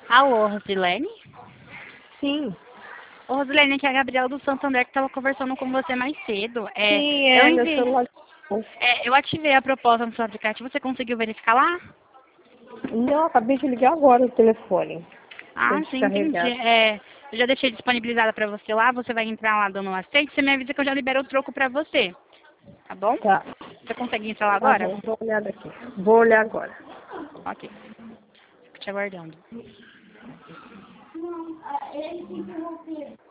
Alô, Rosilene? Sim. Ô, Rosilene, aqui é a Gabriela do Santander que estava conversando com você mais cedo. Sim, Eu meu enviei, celular. eu ativei a proposta no seu aplicativo, você conseguiu verificar lá? Não, acabei de ligar agora o telefone. Foi Ah, sim, entendi. descarregado. Eu já deixei disponibilizada para você lá, você vai entrar lá dando um aceite, você me avisa que eu já libero o troco para você, tá bom? Tá, Você consegue entrar lá tá agora? bom, vou olhar daqui. Vou olhar agora. Ok, fico te aguardando.